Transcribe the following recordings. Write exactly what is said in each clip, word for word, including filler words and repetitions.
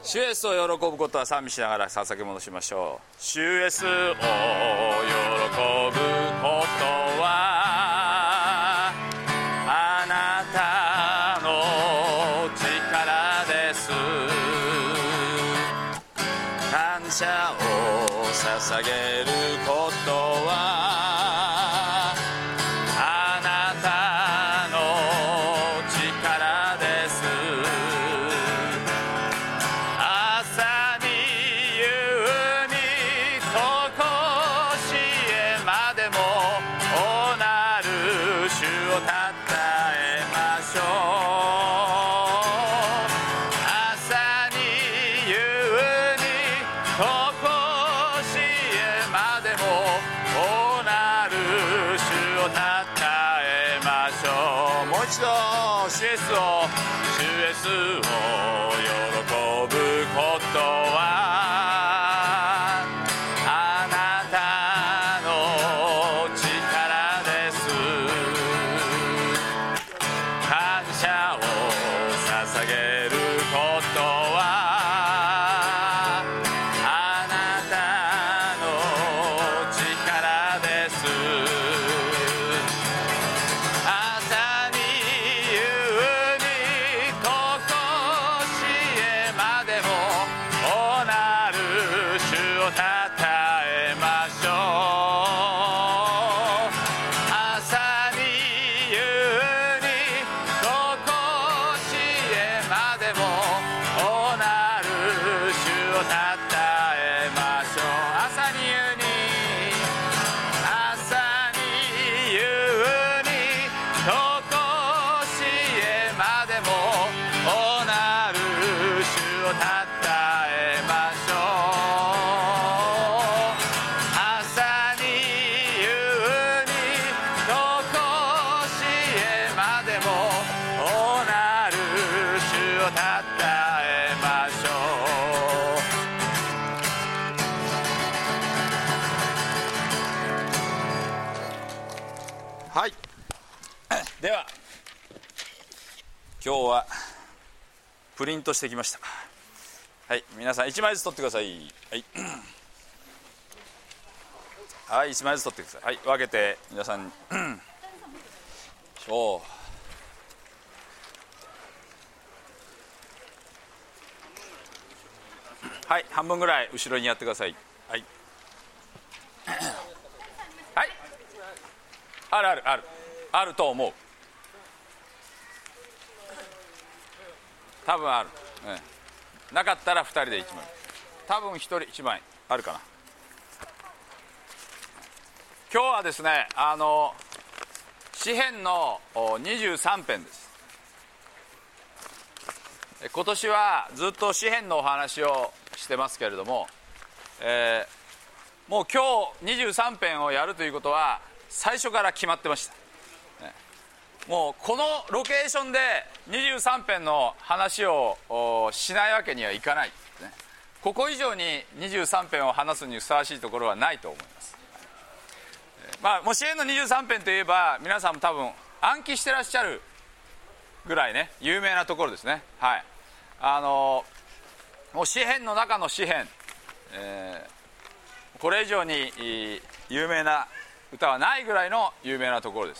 主イエスを喜ぶことは賛美しながら捧げ戻しましょう。主イエスを喜ぶことはあなたの力です。感謝を捧げることは主イエスを、主イエスを喜ぶことはあなたの力です。感謝を捧げることはあなたの力です。はい、では今日はプリントしてきました。はい、皆さんいちまいずつ取ってください。はい、はい、いちまいずつ取ってください。はい、分けて皆さんそうはい、半分ぐらい後ろにやってください。はいはい、あるあるあるあると思う。多分ある、ね、なかったらふたりでいちまい、多分ひとりいちまいあるかな。今日はですね、あの詩編のにじゅうさんぺんです。今年はずっと詩編のお話をしてますけれども、えー、もう今日にじゅうさんぺんをやるということは最初から決まってました、ね、もうこのロケーションでにじゅうさんぺんの話をしないわけにはいかない、ね、ここ以上ににじゅうさんぺんを話すにふさわしいところはないと思います。まあ、もう詩編のにじゅうさんぺんといえば皆さんも多分暗記してらっしゃるぐらいね有名なところですね。はい、あのもう詩編の中の詩編、えー、これ以上に有名な歌はないぐらいの有名なところです。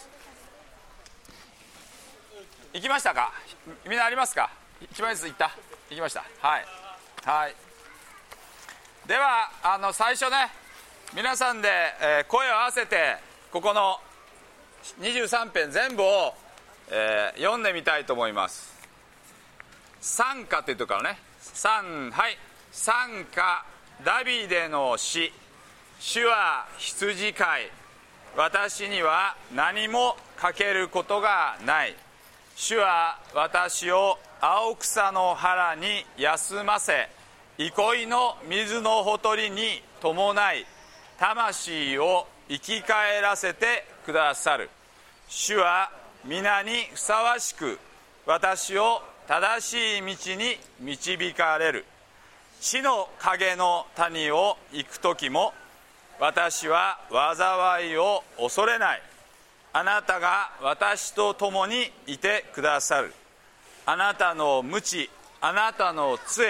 行きましたか？みんなありますか？一枚ずつ行った？行きました。はい、はい、ではあの最初ね皆さんで、えー、声を合わせてここのにじゅうさんぺん全部を、えー、読んでみたいと思います。賛歌というところからね、賛、はい、賛歌ダビデの詩、主は羊飼い、私には何もかけることがない。主は私を青草の原に休ませ、憩いの水のほとりに伴い、魂を生き返らせてくださる。主は皆にふさわしく私を正しい道に導かれる。死の影の谷を行く時も私は災いを恐れない。あなたが私と共にいてくださる。あなたの鞭、あなたの杖、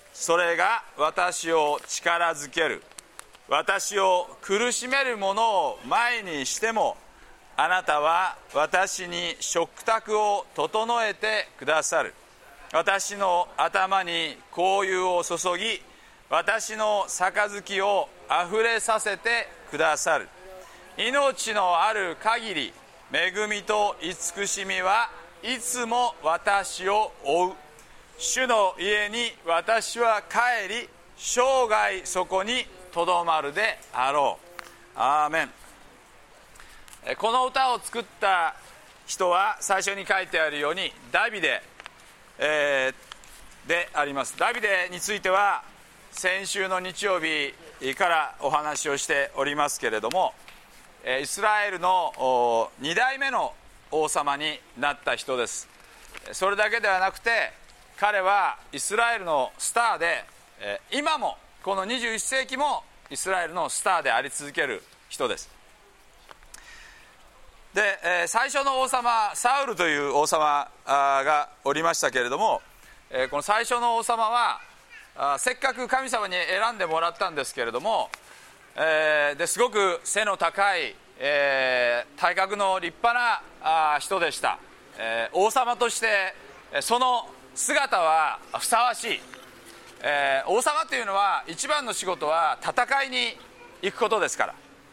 それが私を力づける。私を苦しめるものを前にしても、あなたは私に食卓を整えてくださる。私の頭に香油を注ぎ、私の杯をあふれさせてくださる。命のある限り、恵みと慈しみはいつも私を追う。主の家に私は帰り、生涯そこにとどまるであろう。アーメン。この歌を作った人は最初に書いてあるようにダビデ、えー、であります。ダビデについては先週の日曜日からお話をしておりますけれども、イスラエルのに代目の王様になった人です。それだけではなくて、彼はイスラエルのスターで、今もこのにじゅういっ世紀もイスラエルのスターであり続ける人です。で、最初の王様サウルという王様がおりましたけれども、この最初の王様はせっかく神様に選んでもらったんですけれども、ですごく背の高い、えー、体格の立派なあ人でした、えー、王様としてその姿はふさわしい、えー、王様というのは一番の仕事は戦いに行くことですから。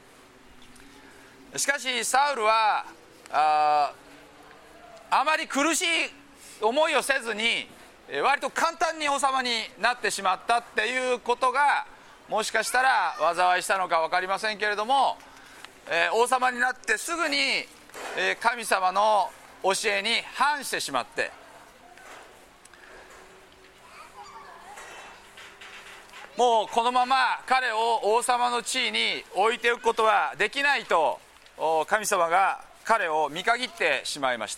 しかしサウルは あ, あまり苦しい思いをせずに割と簡単に王様になってしまったっていうことがもしかしたら災いしたのか分かりませんけれども、えー、王様になってすぐに、えー、神様の教えに反してしまって、もうこのまま彼を王様の地位に置いておくことはできないと神様が彼を見限ってしまいました。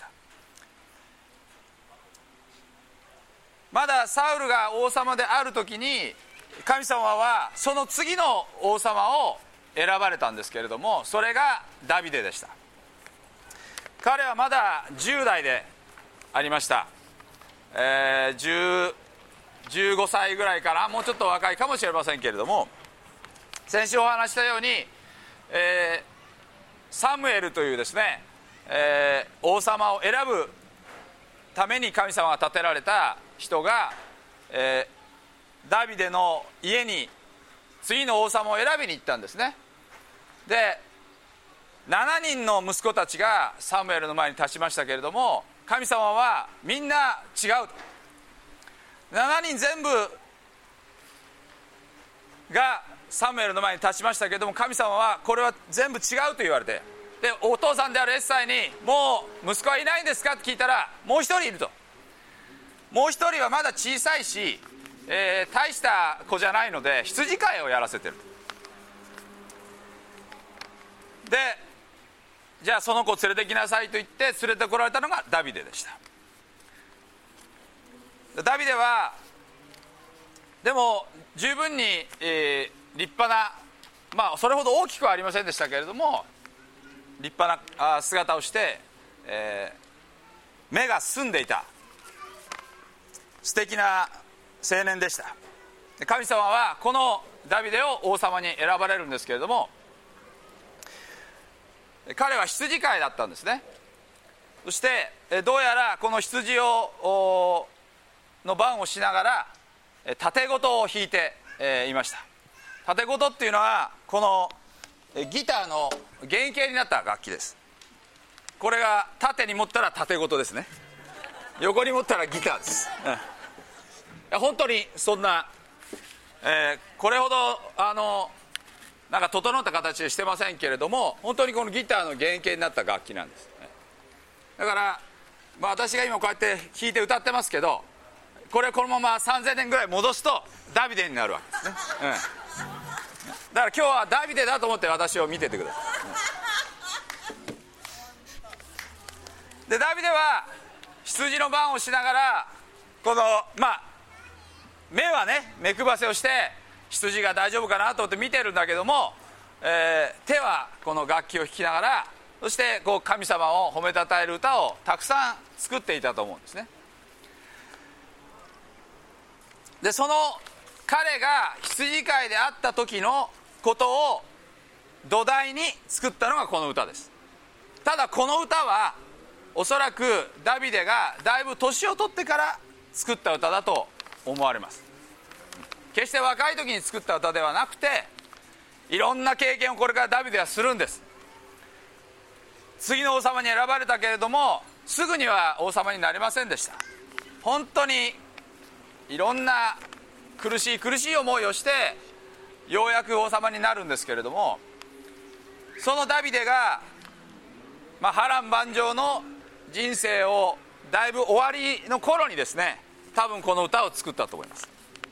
まだサウルが王様である時に神様はその次の王様を選ばれたんですけれども、それがダビデでした。彼はまだじゅう代でありました、えー、10じゅうごさいぐらいから、もうちょっと若いかもしれませんけれども、先週お話したように、えー、サムエルというですね、えー、王様を選ぶために神様が立てられた人が、えー、ダビデの家に次の王様を選びに行ったんですね。で、しちにんの息子たちがサムエルの前に立ちましたけれども、神様はみんな違う。しちにん全部がサムエルの前に立ちましたけれども、神様はこれは全部違うと言われて、でお父さんであるエッサイにもう息子はいないんですかって聞いたら、もう一人いると。もう一人はまだ小さいし、えー、大した子じゃないので羊飼いをやらせてる。で、じゃあその子を連れてきなさいと言って連れてこられたのがダビデでした。ダビデはでも十分に、えー、立派な、まあそれほど大きくはありませんでしたけれども、立派な姿をして、えー、目が澄んでいた素敵な青年でした。神様はこのダビデを王様に選ばれるんですけれども、彼は羊飼いだったんですね。そしてどうやらこの羊をの番をしながら盾事を弾いていました。盾事っていうのはこのギターの原型になった楽器です。これが縦に持ったら盾事ですね、横に持ったらギターです、うん、本当にそんな、えー、これほどあのなんか整った形でしてませんけれども、本当にこのギターの原型になった楽器なんです。だから、まあ、私が今こうやって弾いて歌ってますけど、これこのままさんぜんねんぐらい戻すとダビデになるわけですね、うん、だから今日はダビデだと思って私を見ててください、うん、でダビデは羊の番をしながら、このまあ目はね目配せをして羊が大丈夫かなと思って見てるんだけども、えー、手はこの楽器を弾きながら、そしてこう神様を褒めたたえる歌をたくさん作っていたと思うんですね。 でその彼が羊飼いであった時のことを土台に作ったのがこの歌です。ただこの歌はおそらくダビデがだいぶ年を取ってから作った歌だと思われます。決して若い時に作った歌ではなくて、いろんな経験をこれからダビデはするんです。次の王様に選ばれたけれどもすぐには王様になれませんでした。本当にいろんな苦しい苦しい思いをしてようやく王様になるんですけれども、そのダビデが、まあ、波乱万丈の人生をだいぶ終わりの頃にですね、多分この歌を作ったと思います。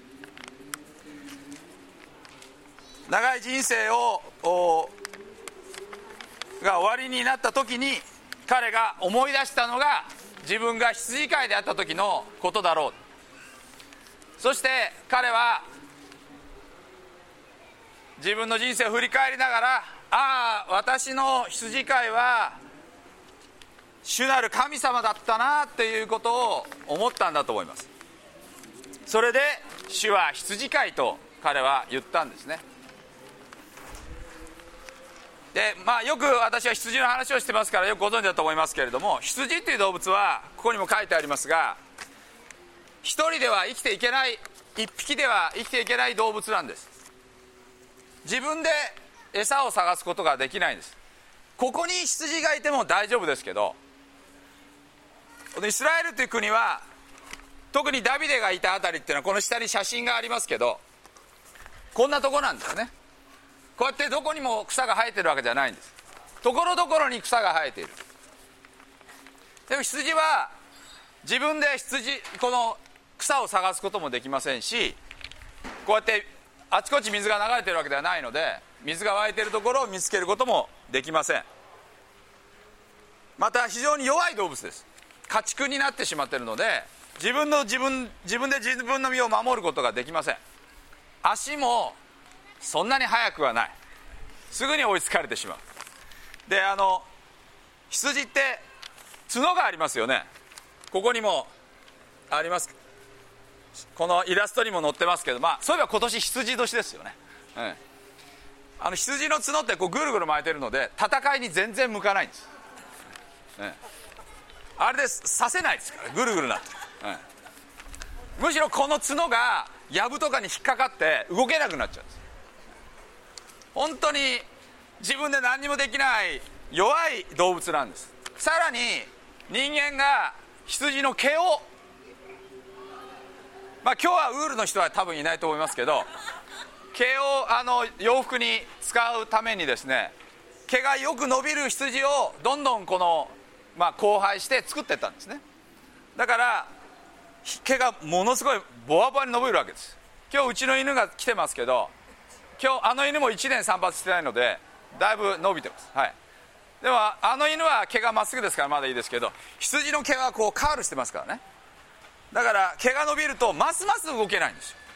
長い人生をが終わりになった時に彼が思い出したのが自分が羊飼いであった時のことだろう。そして彼は自分の人生を振り返りながら、ああ私の羊飼いは主なる神様だったなっていうことを思ったんだと思います。それで主は羊飼いと彼は言ったんですね。でまあ、よく私は羊の話をしてますからよくご存知だと思いますけれども、羊っていう動物はここにも書いてありますが、一人では生きていけない、一匹では生きていけない動物なんです。自分で餌を探すことができないんです。ここに羊がいても大丈夫ですけど、イスラエルという国は特にダビデがいたあたりっていうのはこの下に写真がありますけど、こんなとこなんですね。こうやってどこにも草が生えてるわけじゃないんです。ところどころに草が生えている。でも羊は自分で羊この草を探すこともできませんし、こうやってあちこち水が流れてるわけではないので水が湧いているところを見つけることもできません。また非常に弱い動物です。家畜になってしまっているので自分の自分自分で自分の身を守ることができません。足もそんなに速くはない。すぐに追いつかれてしまう。であの羊って角がありますよね。ここにもあります。このイラストにも載ってますけど、まあそういえば今年羊年ですよね、うん、あの羊の角ってこうぐるぐる巻いてるので戦いに全然向かないんです、うん、あれです刺せないですからぐるぐるなって、うん、むしろこの角が藪とかに引っかかって動けなくなっちゃうんです。本当に自分で何にもできない弱い動物なんです。さらに人間が羊の毛を、まあ今日はウールの人は多分いないと思いますけど、毛をあの洋服に使うためにですね、毛がよく伸びる羊をどんどんこの、まあ、交配して作っていったんですね。だから毛がものすごいボワボワに伸びるわけです。今日うちの犬が来てますけど、今日あの犬もいちねん散髪してないのでだいぶ伸びてます、はい、でもあの犬は毛がまっすぐですからまだいいですけど、羊の毛はこうカールしてますからね。だから毛が伸びるとますます動けないんですよ。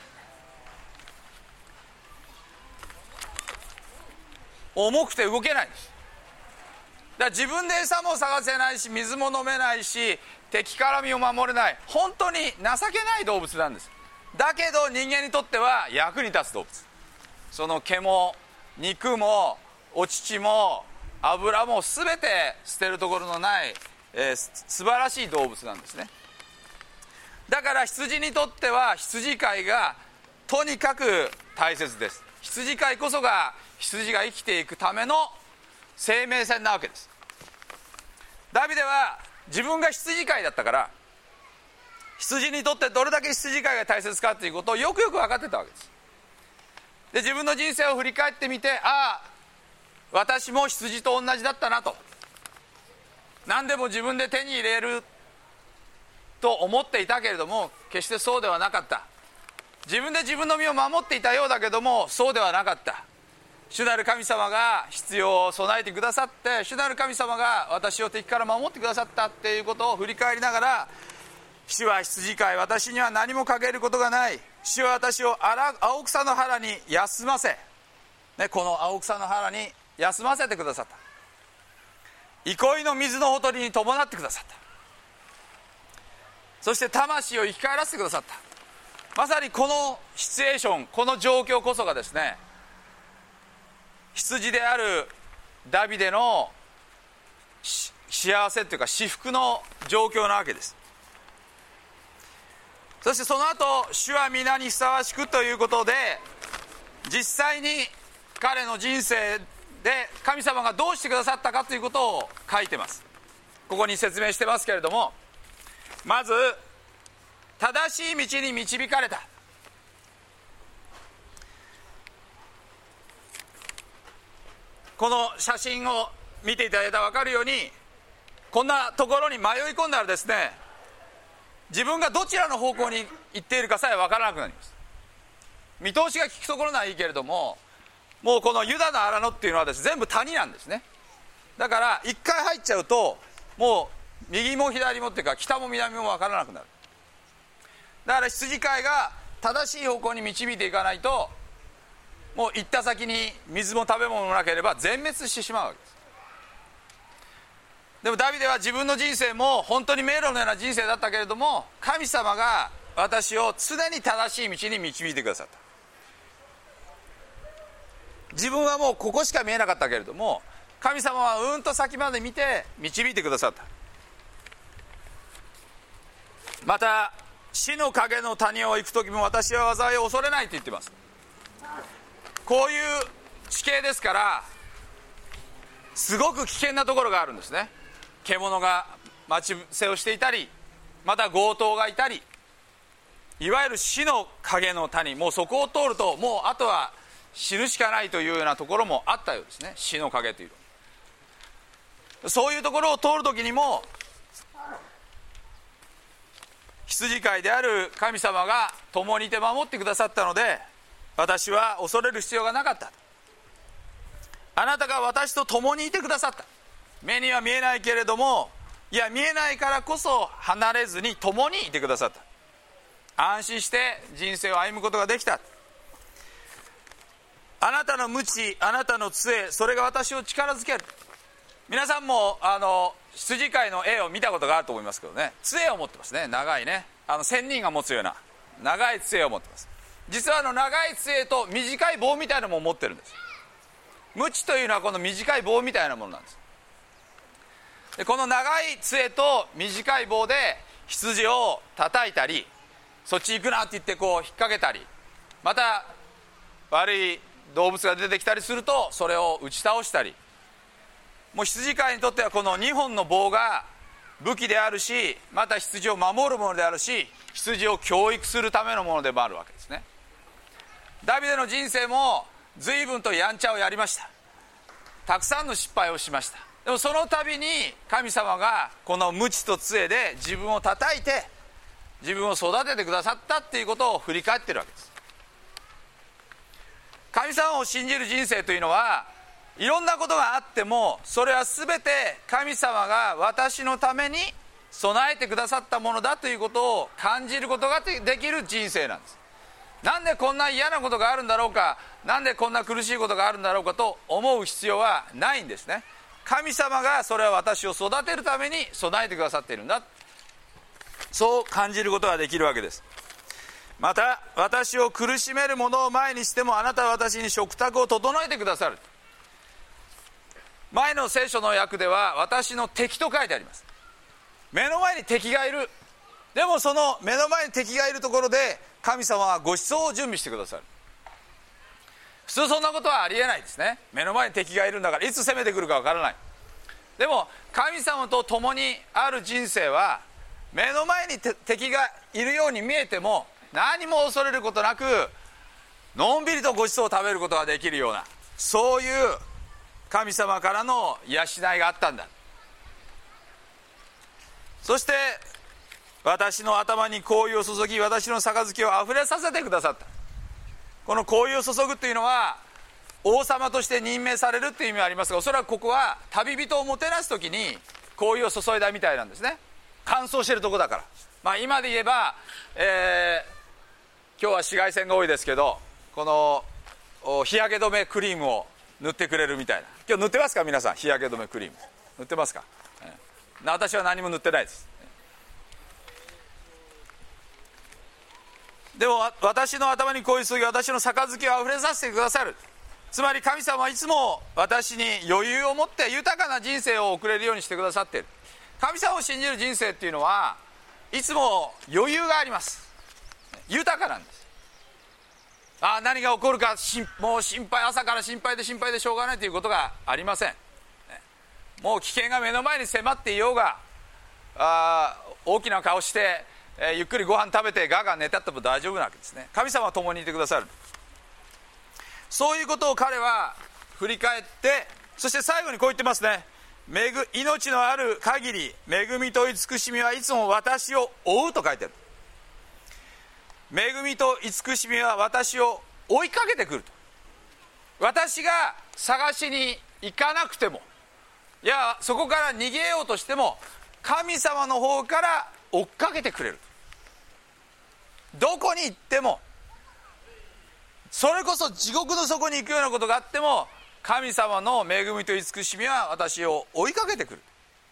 重くて動けないんです。だから自分で餌も探せないし水も飲めないし敵から身を守れない、本当に情けない動物なんです。だけど人間にとっては役に立つ動物。その毛も肉もお乳も油も全て捨てるところのない、えー、素晴らしい動物なんですね。だから羊にとっては羊飼いがとにかく大切です。羊飼いこそが羊が生きていくための生命線なわけです。ダビデは自分が羊飼いだったから羊にとってどれだけ羊飼いが大切かということをよくよく分かってたわけです。で自分の人生を振り返ってみて、ああ私も羊と同じだったなと、何でも自分で手に入れると思っていたけれども決してそうではなかった。自分で自分の身を守っていたようだけどもそうではなかった。主なる神様が必要を備えてくださって、主なる神様が私を敵から守ってくださったっていうことを振り返りながら、主は羊飼い、私には何も欠けることがない。主は私を青草の原に休ませ、ね、この青草の原に休ませてくださった。憩いの水のほとりに伴ってくださった。そして魂を生き返らせてくださった。 まさにこのシチュエーション、この状況こそがですね、羊であるダビデの幸せというか至福の状況なわけです。そしてその後、主は皆にふさわしくということで、実際に彼の人生で神様がどうしてくださったかということを書いてます。ここに説明してますけれども、まず正しい道に導かれた。この写真を見ていただいたら分かるように、こんなところに迷い込んだらですね、自分がどちらの方向に行っているかさえ分からなくなります。見通しが利くところならいいけれども、もうこのユダの荒野っていうのはですね、全部谷なんですね。だから一回入っちゃうと、もう右も左もっていうか北も南も分からなくなる。だから羊飼いが正しい方向に導いていかないと、もう行った先に水も食べ物もなければ全滅してしまうわけです。でもダビデは自分の人生も本当に迷路のような人生だったけれども、神様が私を常に正しい道に導いてくださった。自分はもうここしか見えなかったけれども、神様はうんと先まで見て導いてくださった。また死の影の谷を行く時も私は災いを恐れないと言ってます。こういう地形ですから、すごく危険なところがあるんですね。獣が待ち伏せをしていたり、また強盗がいたり、いわゆる死の影の谷、もうそこを通るともうあとは死ぬしかないというようなところもあったようですね。死の影というの、そういうところを通るときにも羊飼いである神様が共にいて守ってくださったので、私は恐れる必要がなかった。あなたが私と共にいてくださった。目には見えないけれども、いや見えないからこそ離れずに共にいてくださった。安心して人生を歩むことができた。あなたの鞭、あなたの杖、それが私を力づける。皆さんもあの羊飼いの絵を見たことがあると思いますけどね、杖を持ってますね。長いね、あの仙人が持つような長い杖を持ってます。実はあの長い杖と短い棒みたいなのも持ってるんです。鞭というのはこの短い棒みたいなものなんです。でこの長い杖と短い棒で羊を叩いたり、そっち行くなって言ってこう引っ掛けたり、また悪い動物が出てきたりするとそれを打ち倒したり、もう羊飼いにとってはこのにほんの棒が武器であるし、また羊を守るものであるし、羊を教育するためのものでもあるわけですね。ダビデの人生も随分とやんちゃをやりました。たくさんの失敗をしました。でもその度に神様がこの鞭と杖で自分を叩いて自分を育ててくださったっていうことを振り返ってるわけです。神様を信じる人生というのは、いろんなことがあってもそれは全て神様が私のために備えてくださったものだということを感じることができる人生なんです。なんでこんな嫌なことがあるんだろうか、なんでこんな苦しいことがあるんだろうかと思う必要はないんですね。神様がそれは私を育てるために備えてくださっているんだ、そう感じることができるわけです。また私を苦しめるものを前にしてもあなたは私に食卓を整えてくださる。前の聖書の訳では私の敵と書いてあります。目の前に敵がいる。でもその目の前に敵がいるところで神様はご馳走を準備してくださる。普通そんなことはありえないですね。目の前に敵がいるんだからいつ攻めてくるかわからない。でも神様と共にある人生は、目の前に敵がいるように見えても何も恐れることなく、のんびりとご馳走を食べることができるような、そういう神様からの養いがあったんだ。そして私の頭に香油を注ぎ、私の杯をあふれさせてくださった。この香油を注ぐというのは王様として任命されるという意味がありますが、おそらくここは旅人をもてなす時に香油を注いだみたいなんですね。乾燥してるとこだから。まあ今で言えば、えー、今日は紫外線が多いですけど、この日焼け止めクリームを塗ってくれるみたいな。今日塗ってますか皆さん、日焼け止めクリーム塗ってますか？えー、私は何も塗ってないです。 でも私の頭にこういう注ぎ、私の杯をあふれさせてくださる。つまり神様はいつも私に余裕を持って豊かな人生を送れるようにしてくださっている。神様を信じる人生っていうのはいつも余裕があります。豊かなんです。ああ、何が起こるかもう心配、朝から心配で心配でしょうがないということがありません。もう危険が目の前に迫っていようが、あ大きな顔して、えー、ゆっくりご飯食べてガーガー寝たっても大丈夫なわけですね。神様は共にいてくださる。そういうことを彼は振り返って、そして最後にこう言ってますね。めぐ命のある限り恵みと慈しみはいつも私を追うと書いてある。恵みと慈しみは私を追いかけてくると。私が探しに行かなくても、いやそこから逃げようとしても神様の方から追っかけてくれる。どこに行っても、それこそ地獄の底に行くようなことがあっても、神様の恵みと慈しみは私を追いかけてくる。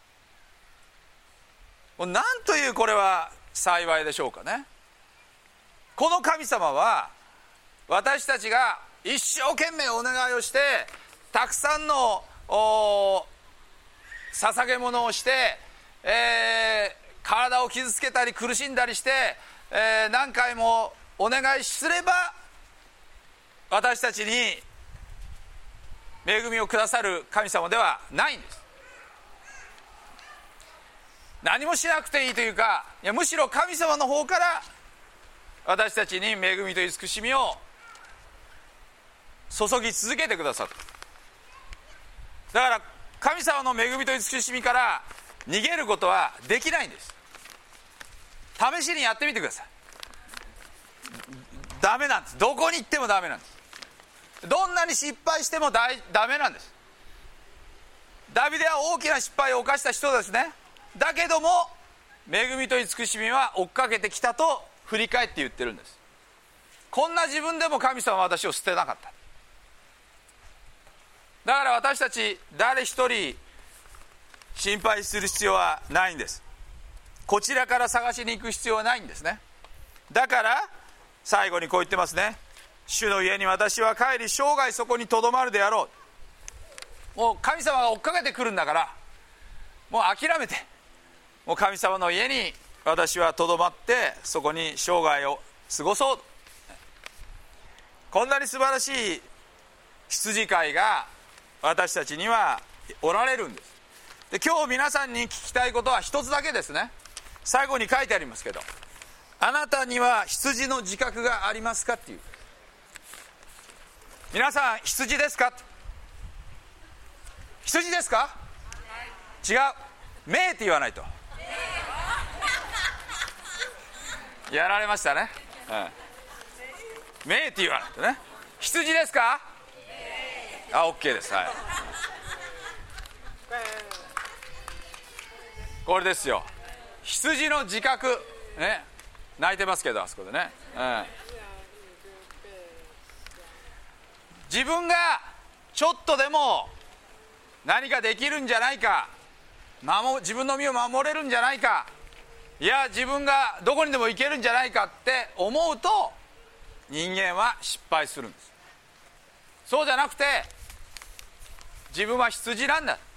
なんというこれは幸いでしょうかね。この神様は私たちが一生懸命お願いをして、たくさんの捧げ物をして、えー、体を傷つけたり苦しんだりして、えー、何回もお願いすれば私たちに恵みをくださる神様ではないんです。何もしなくていいというか、いやむしろ神様の方から私たちに恵みと慈しみを注ぎ続けてくださる。だから神様の恵みと慈しみから逃げることはできないんです。試しにやってみてください。ダメなんです。どこに行ってもダメなんです。どんなに失敗してもダメなんです。ダビデは大きな失敗を犯した人ですね。だけども恵みと慈しみは追っかけてきたと振り返って言ってるんです。こんな自分でも神様は私を捨てなかった。だから私たち誰一人心配する必要はないんです。こちらから探しに行く必要はないんですね。だから最後にこう言ってますね。主の家に私は帰り生涯そこにとどまるであろう。もう神様が追っかけてくるんだから、もう諦めて、もう神様の家に私はとどまってそこに生涯を過ごそう。こんなに素晴らしい羊飼いが私たちにはおられるんです。で今日皆さんに聞きたいことは一つだけですね。最後に書いてありますけど、あなたには羊の自覚がありますかっていう。皆さん羊ですか？羊ですか？違う、めーって言わないとやられましたね、うん、めーって言わないとね。羊ですか？あ、OK です。はい、これですよ、羊の自覚ね。泣いてますけどあそこでね、うん、自分がちょっとでも何かできるんじゃないか、守自分の身を守れるんじゃないか、いや自分がどこにでも行けるんじゃないかって思うと人間は失敗するんです。そうじゃなくて、自分は羊なんだ、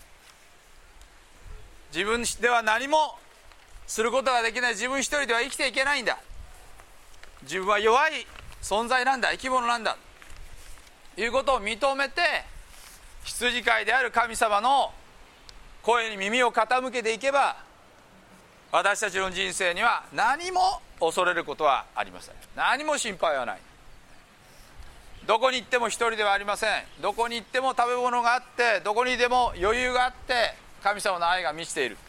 自分では何もすることができない、自分一人では生きていけないんだ、自分は弱い存在なんだ、生き物なんだということを認めて、羊飼いである神様の声に耳を傾けていけば、私たちの人生には何も恐れることはありません。何も心配はない。どこに行っても一人ではありません。どこに行っても食べ物があって、どこにでも余裕があって、神様の愛が満ちている。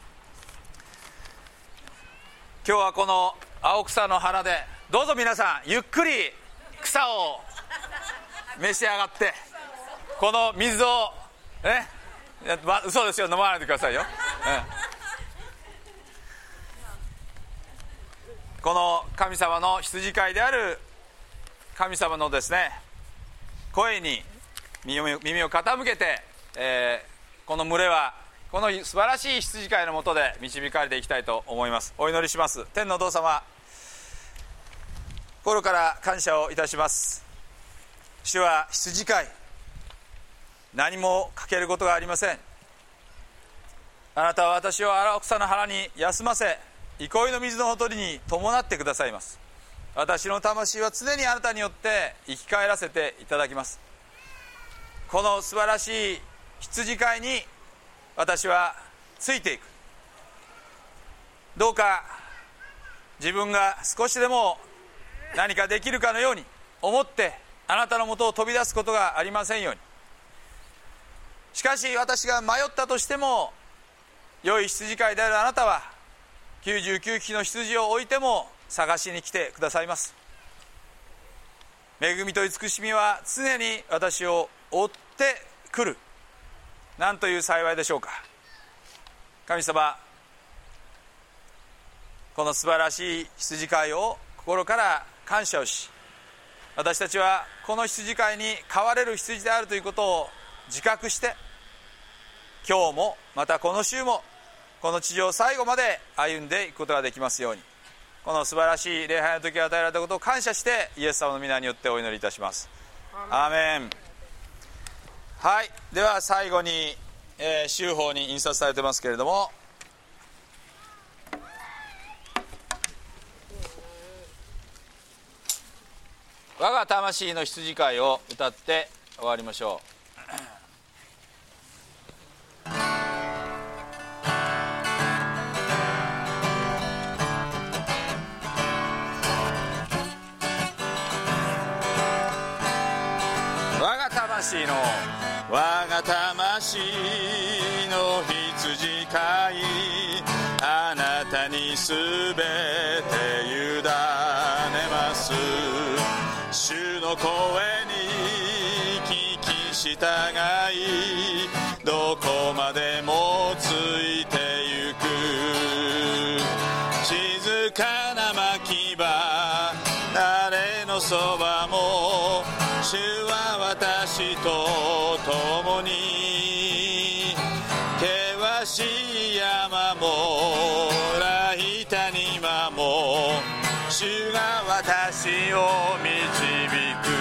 今日はこの青草の花でどうぞ皆さんゆっくり草を召し上がって、この水をね、ま、嘘ですよ、飲まないでくださいよ、うん、この神様の羊飼いである神様のですね声に耳を、耳を傾けて、えー、この群れはこの素晴らしい羊飼いのもとで導かれていきたいと思います。お祈りします。天のお父様、 心から感謝をいたします。主は羊飼い、何も欠けることがありません。あなたは私を荒草の原に休ませ、憩いの水のほとりに伴ってくださいます。私の魂は常にあなたによって生き返らせていただきます。この素晴らしい羊飼いに私はついていく。どうか自分が少しでも何かできるかのように思ってあなたのもとを飛び出すことがありませんように。しかし私が迷ったとしても、良い羊飼いであるあなたはきゅうじゅうきゅうひきの羊を置いても探しに来てくださいます。恵みと慈しみは常に私を追ってくる。なんという幸いでしょうか。神様、この素晴らしい羊飼いを心から感謝をし、私たちはこの羊飼いに飼われる羊であるということを自覚して、今日もまたこの週もこの地上最後まで歩んでいくことができますように、この素晴らしい礼拝の時を与えられたことを感謝してイエス様の皆によってお祈りいたします。アーメン。はい、では最後に、えー、週報に印刷されてますけれども、我が魂の羊飼いを歌って終わりましょう。我が魂の我が魂の羊飼い、あなたにすべて委ねます。主の声に聞き従い、どこまでもついてゆく。静かな牧場、誰のそばも、主は私と共に。険しい山も雷谷間も、主が私を導く。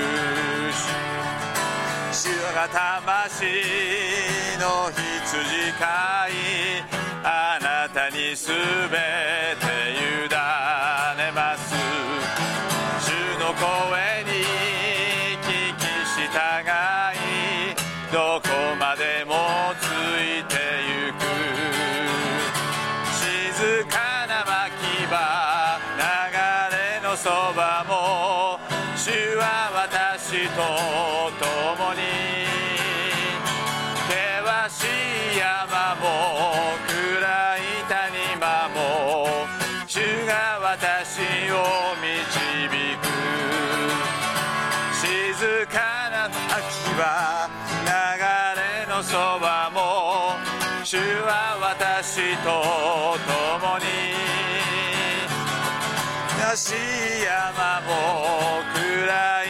主が魂の羊飼い、あなたにすべて委ねます。主の声に聞き従い、どこまでもついてゆく。静かな牧場、流れのそばも、主は私と共に。険しい山も暗い谷間も、主が私を導く。静かな牧場、流れのそばも、主は私と共に。険しい山も暗い